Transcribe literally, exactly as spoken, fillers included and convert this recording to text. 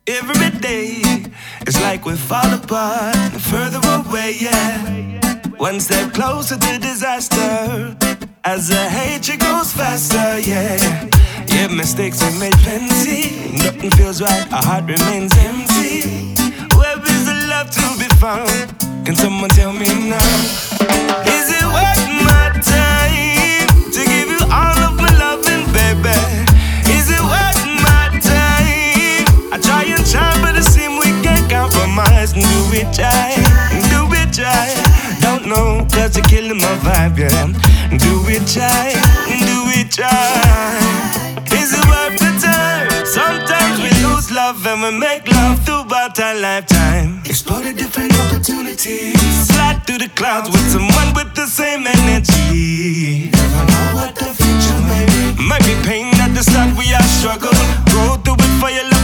Every day, it's like we fall apart, further away, yeah. One step closer to disaster, as the hatred goes faster, yeah. Yeah, mistakes we made plenty, nothing feels right, our heart remains empty. Where is the love to be found? Can someone tell me now? Is it worth my time to give you all of my loving, baby? Is it worth my time? I try and try, but it seems we can't compromise. And do we try? Do we try? Don't know, cause you're killing my vibe, yeah. Do we try? Do we try? Is it worth the time? Sometimes we lose love and we make love throughout our lifetime. Explore the different opportunities. Fly through the clouds with someone with the same energy. Never know what the future may bring. Might be pain at the start, we are struggle. Go through it for your life.